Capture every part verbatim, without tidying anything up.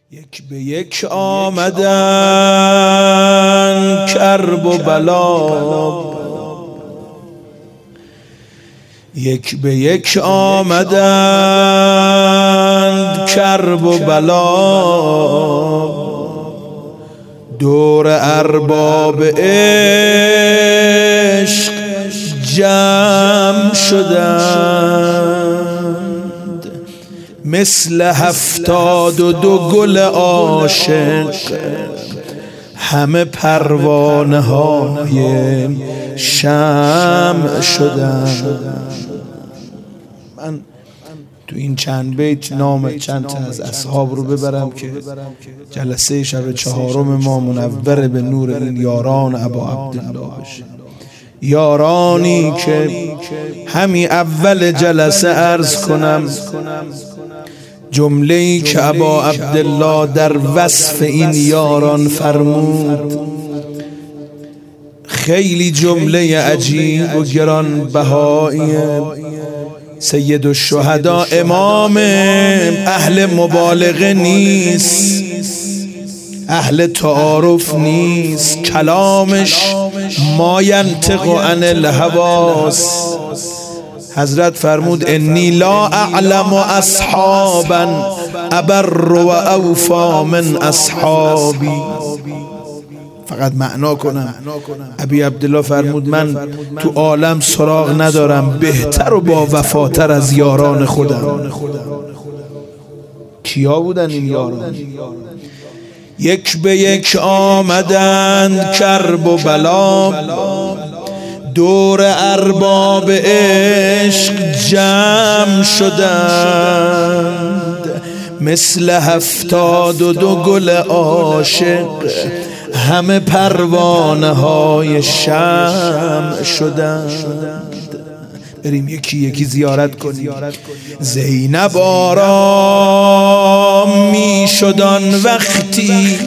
یک به یک آمدن کرب و بلا، یک به یک آمدن کرب و بلا، دور ارباب عشق جمع شدند، مثل هفتاد و دو گل عاشق همه پروانه های شمع شدند. من تو این چند بیت نام چند تا از اصحاب رو ببرم که جلسه شب چهارم ما منور به نور این یاران ابا عبدالله بشه، یارانی که همی اول جلسه عرض کنم جمله‌ای که ابا عبدالله در وصف این یاران فرمود خیلی جمله عجیب و گران بهاییه. سید الشهدا امام اهل مبالغه نیست، اهل تعارف نیست، کلامش ما ینطق عن الهواست. حضرت فرمود انی لا اعلم اصحابا ابر و اوفا من اصحابی. فقط معنا کنم. ابی عبدالله فرمود من تو عالم سراغ ندارم بهتر و با وفاتر از یاران خودم. کیا بودن این یاران؟ یک به یک آمدند کرب و بلا، دور ارباب عشق جمع شدند، مثل هفتاد و دو گل عاشق همه پروانه های شمع شدند. بریم یکی یکی زیارت کنیم. زینب آرام می شدن وقتی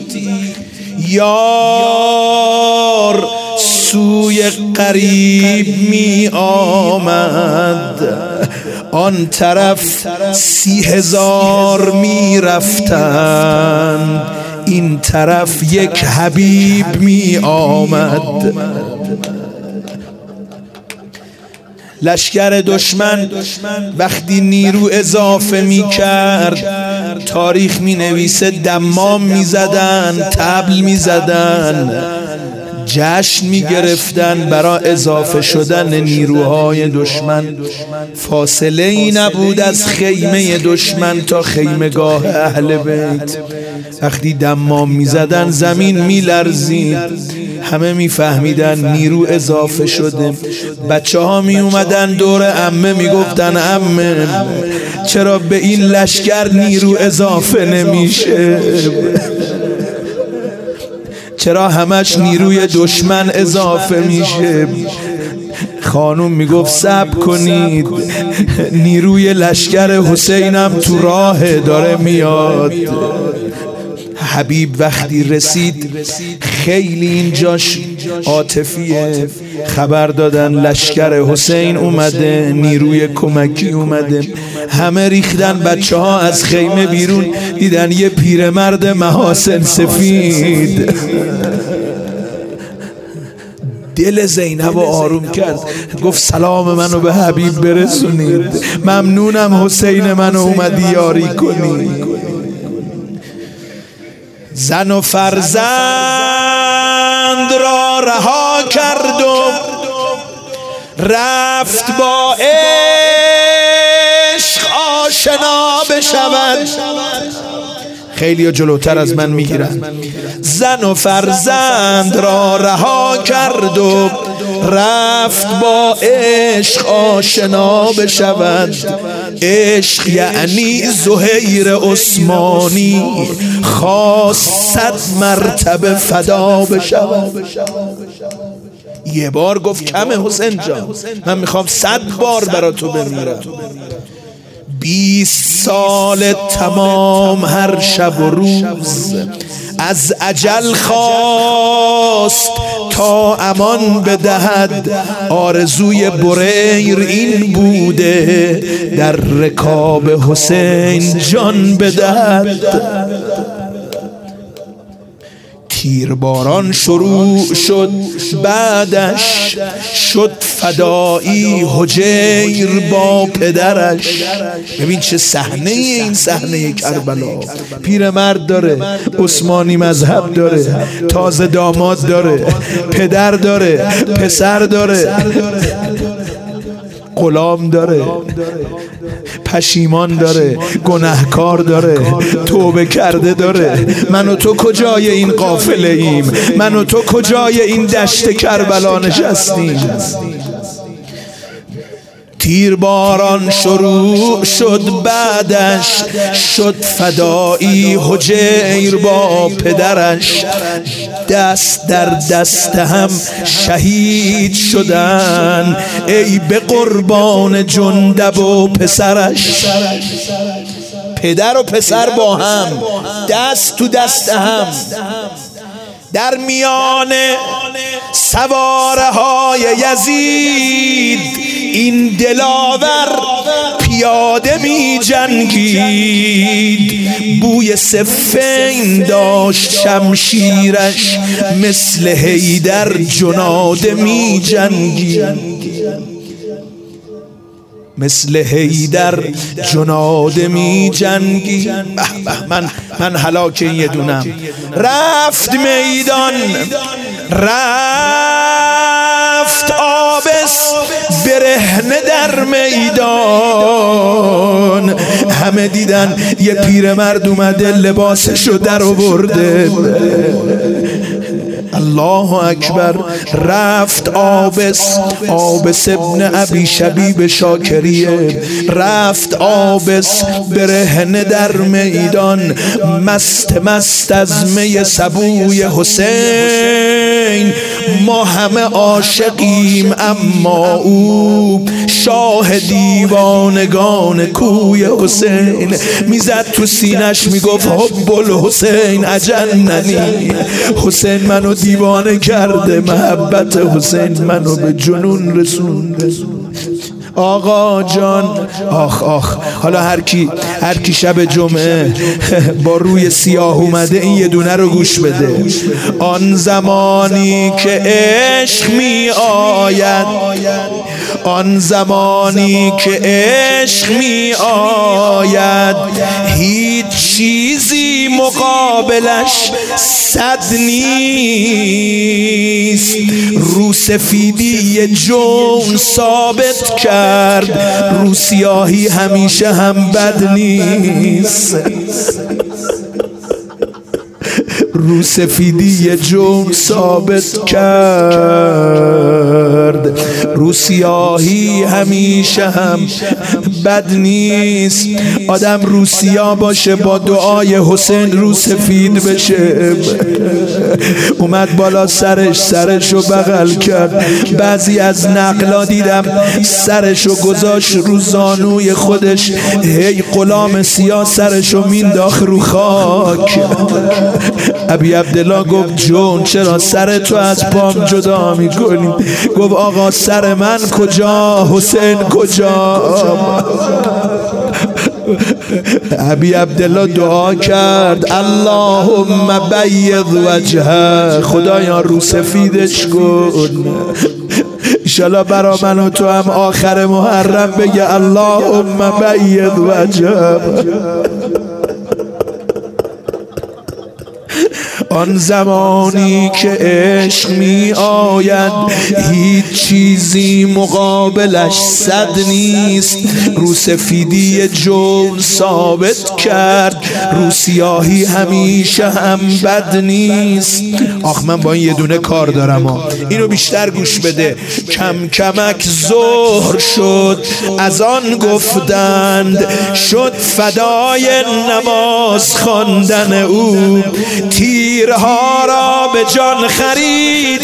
یار سوی قریب می آمد، آن طرف سی هزار می رفتند، این طرف یک حبیب می آمد. لشکر دشمن وقتی نیرو اضافه می کرد تاریخ می نویسه دمام می زدن، طبل می زدن، جشن می گرفتن برای اضافه شدن نیروهای دشمن. فاصله ای نبود از خیمه دشمن تا خیمگاه اهل بیت. وقتی دمام می زدن زمین می لرزید، همه می فهمیدن نیرو اضافه شده. بچه ها می اومدن دور عمه می گفتن عمه چرا به این لشکر نیرو اضافه نمیشه؟ چرا همش نیروی دشمن اضافه میشه؟ خانوم میگفت صبر کنید، نیروی لشکر حسینم تو راه داره میاد. حبیب وقتی رسید خیلی اینجاش عاطفیه، خبر دادن لشکر حسین اومده، نیروی کمکی اومده. همه ریختن، بچه ها از خیمه بیرون دیدن یه پیرمرد محاسن سفید. دل زینب رو آروم کرد، گفت سلام منو به حبیب برسونید، ممنونم حسین منو اومدی یاری کنی. زن و فرزند را رها کرد و رفت با عشق آشنا بشود. خیلی ها جلوتر از من میگیرن. زن و فرزند را رها کرد و رفت با عشق آشنا بشود. عشق یعنی زهیر عثمانی، خواست صد مرتبه فدا بشود. یه بار گفت کمه حسین جان، من میخوام صد بار برا تو بمیرم. بیست سال تمام هر شب و روز از اجل خواست تا امان بدهد. آرزوی بریر این بوده در رکاب حسین جان بدهد. تیرباران شروع شد بعدش شد فدایی حجیر با پدرش. ببین چه صحنه این صحنه کربلا. پیرمرد داره، عثمانی مذهب داره، تازه داماد داره، پدر داره، پسر داره، غلام داره، پشیمان داره، گناهکار داره، توبه کرده داره. من و تو کجای این قافله ایم؟ من و تو کجای این دشت کربلا نشستیم؟ تیرباران شروع شد بعدش شد فدایی حجیر با پدرش. دست در دست هم شهید شدن ای به قربان جندب و پسرش. پدر و پسر با هم، دست تو دست هم، در میان سواره های یزید این دلاور پیاده می جنگید. بوی صفین داشت شمشیرش مثل حیدر جناده می جنگید. مثل حیدر جناده می جنگی. من من هلاک یه دونم. رفت میدان، رفت آبس برهنه در میدان. همه دیدن یه پیرمرد اومده لباسشو در آورده. الله اکبر. رفت آبس، آبس ابن ابی شبیب شاکریه، رفت آبس برهنه در میدان، مست مست از می سبوی حسین. ما همه عاشقیم اما او شاه دیوانگان کوی حسین. میزد تو سینش میگفت حب الحسین اجننی. حسین منو دیوانه کرده، محبت حسین منو به جنون رسونده. آقا جان آخ آخ. حالا هر کی هر کی شب جمعه با روی سیاه اومده این یه دونه رو گوش بده. آن زمانی که عشق می آید، آن زمانی که عشق می آید، هیچ چیزی مقابلش صد نیست. رو سفیدی جون ثابت کرد، رو سیاهی همیشه هم بد نیست. رو سفیدی جون ثابت کرد، رو سیاهی همیشه هم بد نیست. آدم رو سیاه باشه با دعای حسین رو سفید بشه. اومد بالا سرش، سرشو بغل کرد. بعضی از نقلا دیدم سرشو گذاشت رو زانوی خودش، هی غلام سیاه سرشو مینداخت رو خاک. ابی عبدالله گفت جون چرا سر تو از پام جدا میکنی؟ گفت آقا سر من کجا، حسین کجا؟ ابی عبدالله دعا کرد اللهم بید وجهه، خدایا رو سفیدش کن. انشالله برا من و تو هم آخر محرم بگه اللهم بید وجهه. آن زمانی که عشق می آید، هیچ چیزی مقابلش صد نیست. رو سفیدی جون ثابت کرد، رو سیاهی همیشه هم بد نیست. آخ من با این یه دونه کار دارم ها. اینو بیشتر گوش بده. کم کمک ظهر شد از آن گفتند، شد فدای نماز خواندن او. تیرها را به جان خرید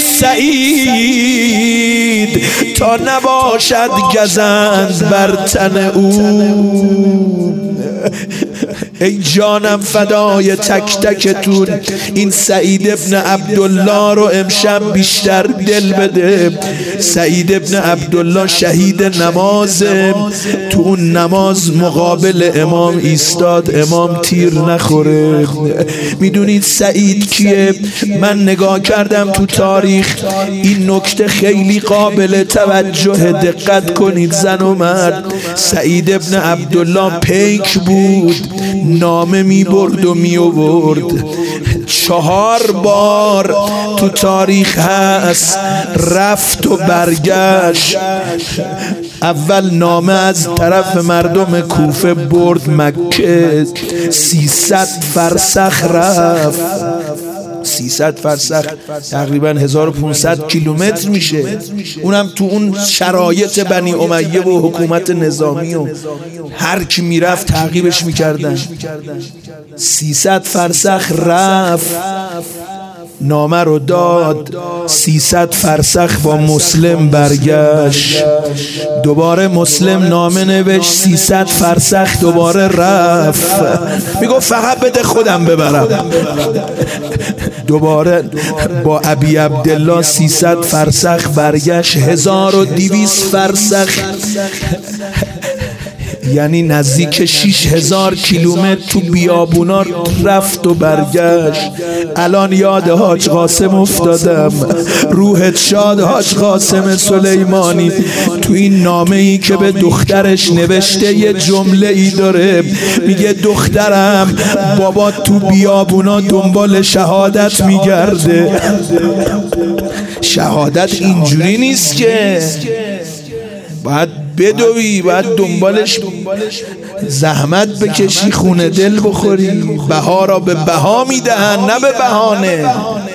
سعید، تا نباشد گزند بر تن او. ای جانم فدای تک تکتون. این سعید ابن عبدالله رو امشب بیشتر دل بده. سعید ابن عبدالله شهید نمازه، تو اون نماز مقابل امام ایستاد، امام تیر نخوره. میدونید سعید کیه؟ من نگاه کردم تو تاریخ، این نکته خیلی قابل توجه، دقت کنید زن و مرد. سعید ابن عبدالله پیک بود، نامه می برد و می آورد. چهار بار تو تاریخ هست رفت و برگشت. اول نامه از طرف مردم کوفه برد مکه، سیصد فرسخ رفت. سیصد فرسخ تقریبا هزار و پانصد کیلومتر میشه، اونم تو اون شرایط بنی امیه و حکومت نظامی و هر کی میرفت تعقیبش میکردن. سیصد فرسخ رفت، نامه رو داد، سیصد فرسخ با مسلم برگشت. دوباره مسلم نامه نوشت، سیصد فرسخ دوباره رفت. میگو فقط بده خودم ببرم. دوباره با ابی عبدالله سیصد فرسخ برگشت، هزار و دویست فرسخ، یعنی نزدیک شش هزار کیلومتر تو بیابونا رفت و برگشت. الان یاد حاج قاسم افتادم، روحت شاد حاج قاسم سلیمانی. تو این نامه ای که به دخترش نوشته یه جمله ای داره، میگه دخترم بابا تو بیابونا دنبال شهادت میگرده. شهادت اینجوری نیست که باید بدوی، باید دنبالش زحمت بکشی، خونه دل بخوری. بها را به بها میدهن نه به بهانه.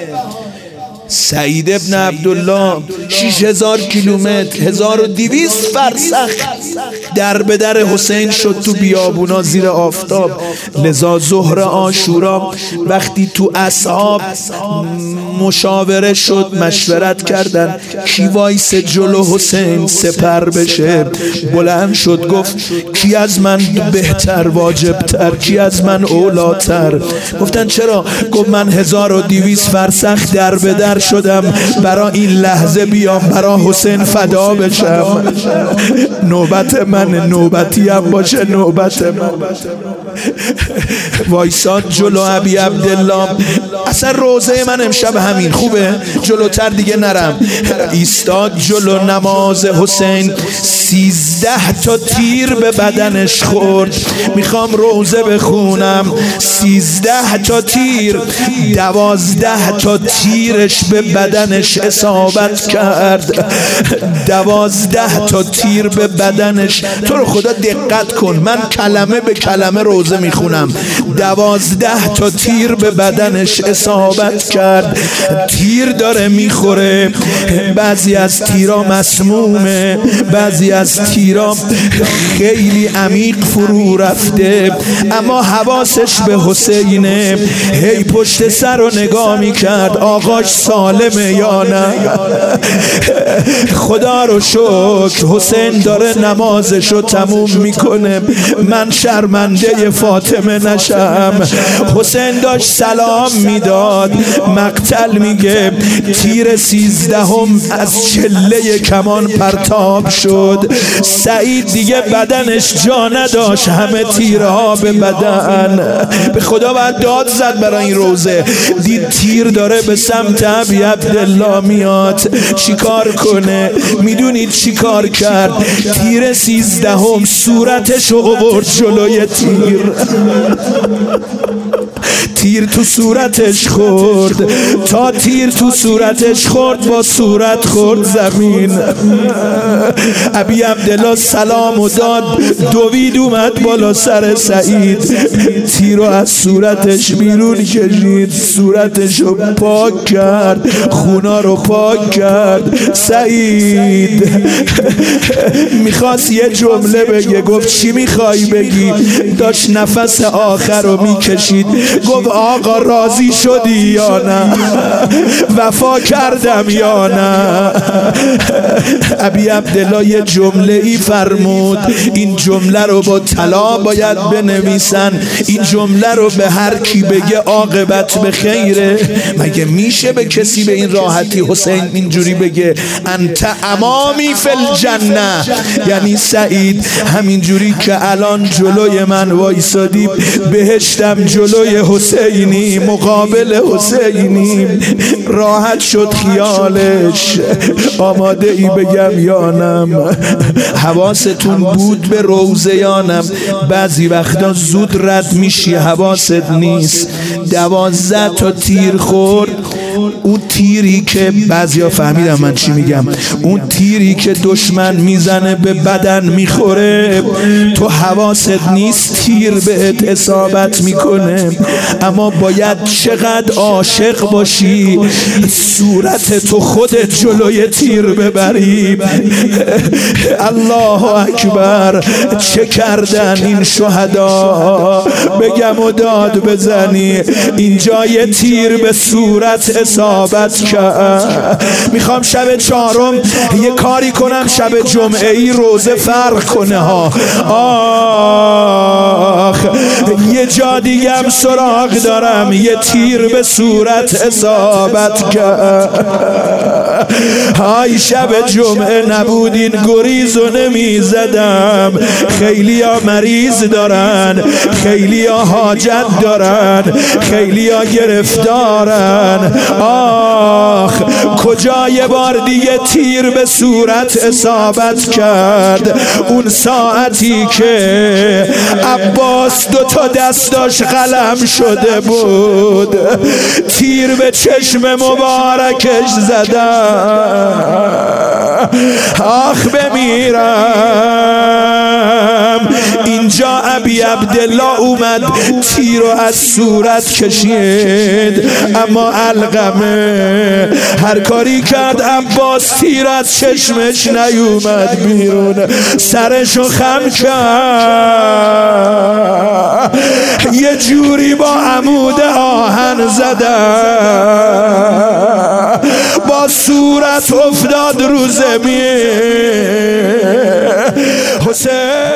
سعید ابن عبدالله شش هزار کیلومتر، هزار و دویست فرسخ در به در حسین شد تو بیابونا زیر آفتاب. لذا ظهر عاشورا وقتی تو اصحاب مشاوره شد، مشورت کردن کی وایس جلو حسین سپر بشه. بلند شد گفت کی از من بهتر واجبتر، کی از من اولاتر. گفتن چرا؟ گفت من هزار و دویست فرسخ در به در شدم برای این لحظه بیام برای حسین فدا بشم. نوبت من، نوبتی هم باشه نوبت من. وایساد جلو ابی عبدالله. اصلا روزه من امشب همین خوبه، جلوتر دیگه نرم. ایستاد جلو نماز حسین، سیزده تا تیر به بدنش خورد. میخوام روزه بخونم، سیزده تا تیر، دوازده تا تیرش به بدنش اصابت کرد. دوازده تا تیر به بدنش. تو رو خدا دقت کن، من کلمه به کلمه روزه میخونم. دوازده تا تیر به بدنش اصابت کرد. تیر داره میخوره، بعضی از تیرا مسمومه، بعضی از تیرا خیلی عمیق فرو رفته، اما حواسش به حسینه. هی پشت سر رو نگاه میکرد آقاش سالمه یا نه. خدا رو شکر حسین داره نمازشو تموم میکنه، من شرمنده فاطمه نشم. حسین داشت سلام میداد، مقتل میگه تیر سیزدهم از چله کمان پرتاب شد. سعید دیگه بدنش جا نداشت، همه تیرها به بدن. به خدا باید داد زد برای این روزه. دید تیر داره به سمت ابی عبدالله میاد، چیکار کنه؟ میدونید چیکار کرد؟ تیر سیزدهم صورتش رو آورد جلوی تیر. تیر تو صورتش خورد، تا تیر تو صورتش خورد با صورت خورد زمین. ابی عبدالله سلام و داد، دوید اومد بالا سر سعید، تیر رو از صورتش بیرون کشید، صورتش رو پاک کرد، خونا رو پاک کرد. سعید میخواست یه جمله بگه، گفت چی میخوای بگی؟ داشت نفس آخر رو میکشید. گفت آقا راضی شدی یا نه؟ وفا کردم یا نه؟ ابی عبدالله یه جمله ای فرمود، این جمله رو با طلا باید بنویسن، این جمله رو به هر کی بگه عاقبت به خیره. مگه میشه به کسی به این راحتی حسین اینجوری بگه انت امامی فی الجنه؟ یعنی سعید همینجوری که الان جلوی من وایسادی بهشتم جلوی حسینی، مقابل حسینی. راحت شد خیالش. آماده ای بگم یانم؟ حواستون بود به روزیانم؟ بعضی وقتا زود رد میشی حواست نیست. دوازده تا تیر خورد، اون تیری که بعضیا فهمیدم من چی میگم، اون تیری که دشمن میزنه به بدن میخوره، تو حواست نیست تیر بهت اصابت میکنه. اما باید چقدر عاشق باشی صورت تو خودت جلوی تیر ببری. الله اکبر. چه کردن این شهدا؟ بگم و داد بزنی. اینجا یه تیر به صورت اصابت کرد. میخوام شب چهارم یه کاری کنم، شب جمعه ای روزه فرق کنه ها. آخ یه جا دیگم سراغ دارم، یه تیر به صورت اصابت کرد. های شب جمعه نبودین گریزو نمی زدم. خیلی ها مریض دارن، خیلی ها حاجت دارن، خیلی ها گرفتارن. آخ کجا یه بار دیگه تیر به صورت اصابت کرد؟ اون ساعتی که عباس دو تا دستاش قلم شده بود، تیر به چشم مبارکش زدم. آخ بمیرم. اینجا ابی عبدالله اومد تیر رو از صورت کشید، اما علقمه هر کاری کرد عباس تیر از چشمش نیومد بیرون، سرشو خم کرد، یه جوری با عمود آهن زدن، با صورت افتاد رو زمین. حسین